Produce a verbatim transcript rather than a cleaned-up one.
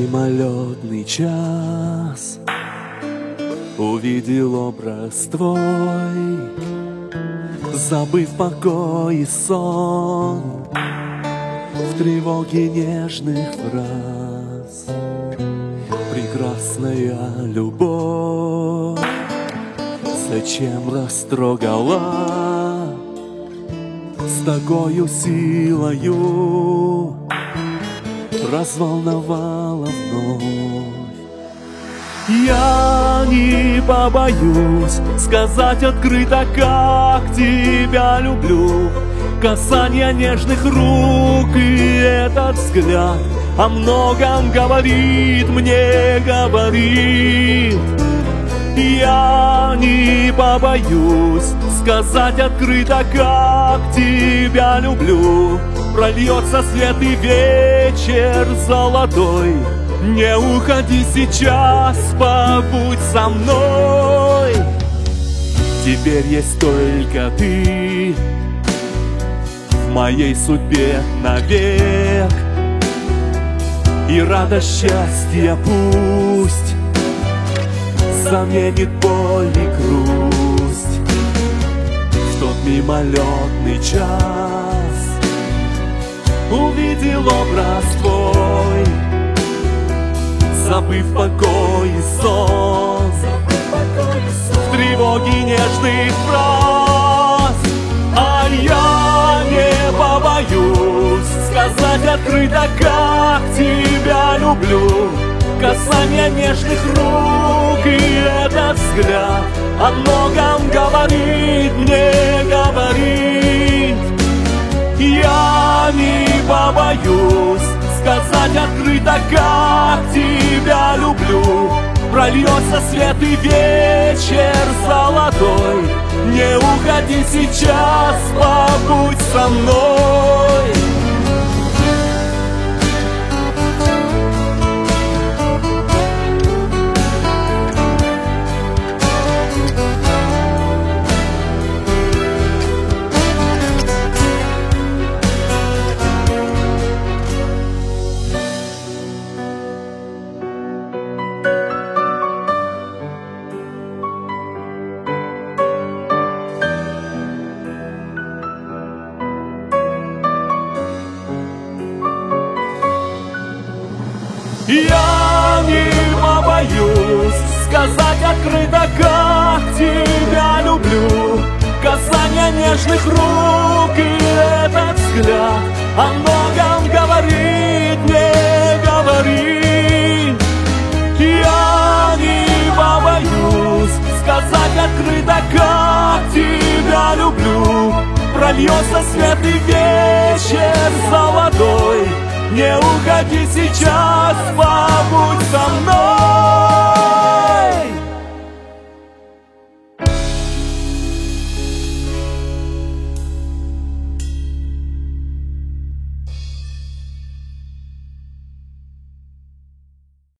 мимолетный час увидел образ твой, забыв покой и сон в тревоге нежных фраз. Прекрасная любовь, зачем растрогала с такою силою, разволновала вновь. Я не побоюсь сказать открыто, как тебя люблю. Касание нежных рук и этот взгляд о многом говорит, мне говорит. Я не побоюсь сказать открыто, как тебя люблю. Прольется свет и вечер золотой, не уходи сейчас, побудь со мной. Теперь есть только ты в моей судьбе навек, и радость счастья пусть заменит боль и грусть. В тот мимолетный час увидел образ твой, забыв покой и сон в тревоге нежных фраз. А я не побоюсь сказать открыто, как тебя люблю. Касание нежных рук и этот взгляд о многом говорит, мне говорит. Я не побоюсь сказать открыто, как тебя люблю. Прольется свет и вечер золотой, не уходи сейчас, побудь со мной. Я не побоюсь сказать открыто, как тебя люблю. Касание нежных рук и этот взгляд о многом говорит, мне говорит. Я не побоюсь сказать открыто, как тебя люблю. Прольется свет и вечер золотой, не уходи сейчас, побудь со мной.